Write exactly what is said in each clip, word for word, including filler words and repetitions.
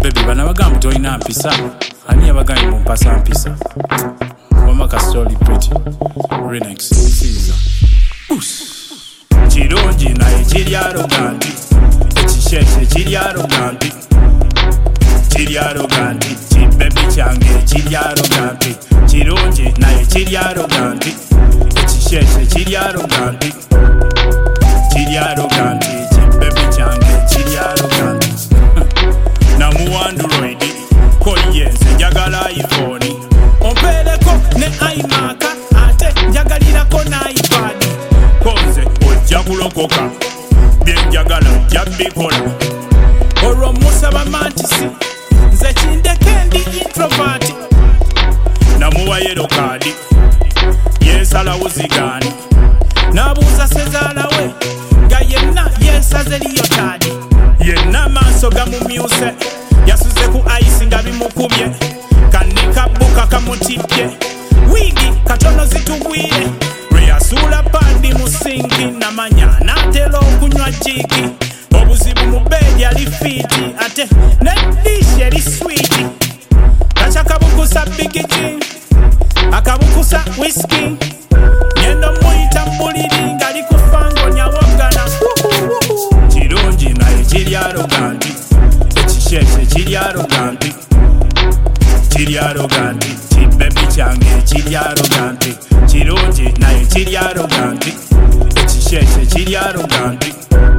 baby bana bagamba toyina mpisa ani yabagaye mu mpasa mpisa wama ka story pretty Renex Caesar us kirungi naye kiri arroganti ekisheshe kiri arroganti kiri arroganti kibebi kyange kiri arroganti kirungi naye kiri arroganti ekisheshe kiri arroganti kiri arroganti kibebi kyange kiri arroganti namu Android koyense njagala iPhone ompeereko ne iMac ate njagalirako na iPad konze ojja kulokoka byenjagala ojja bikola olwo musaba mantisi nze kindeke ndi introvert namuwa yellow card yensalawo zigaani n'abuuza sezaala we nga yenna yensaze liyotadi yenna maaso gamumyuse yasuze ku ice nga bimukubye kanikabuka kamutipye wigi katono zitugwire lwe yasuula pandi mu sinki namanya n'atera okunywa jiki obuzibu mu beedi ali fiiti ate ne dishi eri switi kaca kabukusa bigiji akabukusa whisky ngendo muyita mbuliri ngali kufango nyawogana kirungi naye kiri arroganti ekisheshe kiri arroganti kiri arroganti kibebi kyange kiri arroganti kirungi naye kiri arroganti ekisheshe kiri arroganti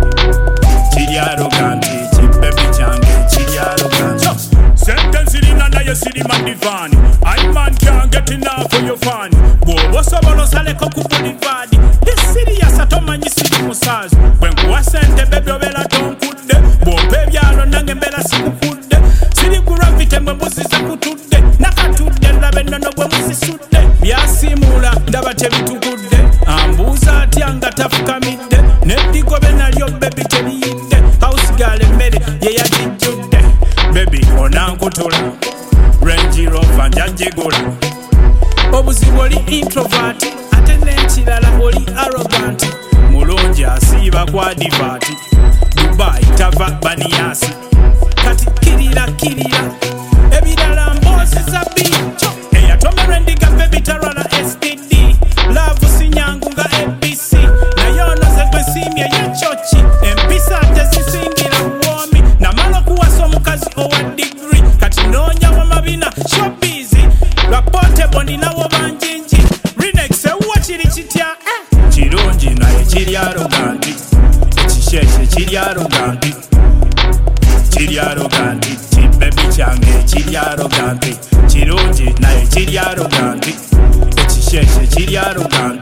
kiri arroganti kibebi kyange kiri arroganti sentence irina naye siri mandivani I man can't get enough for your fun bobo sobono saleko kubulivadi this serious atomanyi siri musazi bwenkuwa sente bebe obela tonkudde bompe ebyalo nange mbera sikukudde siri kuravite mwe muzize kutudde nakatudde ndabe nnono bwe muzisudde byasimula ndaba tebitukudde ambuuza atya nga tafukamidde neddigobe nalyo bebi teriyidde hausigala emmere yeyagijjudde bebi onankutula Range Rover njagigula obuzibu oli introvert ate n'ekirala oli arrogant mulungi asiiba kwa divati Dubai tava baniyasi kati kirira kirira ebirala mboozi za bico eyatomerwa endiga bebi tarwala S T D love sinyangu nga A B C naye onoze gwe nsiimye y'ecoki empisa tezisingira bwomi namala okuwasa omukazi owa degree kati noonya wamabina showbiz lwapote boninawo banjinji Renex ewuwa kiri kitya kirungi naye kiri arroganti ekisheshe kiri arroganti kiri arroganti kibebi kyange kiri arroganti kirungi naye kiri arroganti ekisheshe kiri arroganti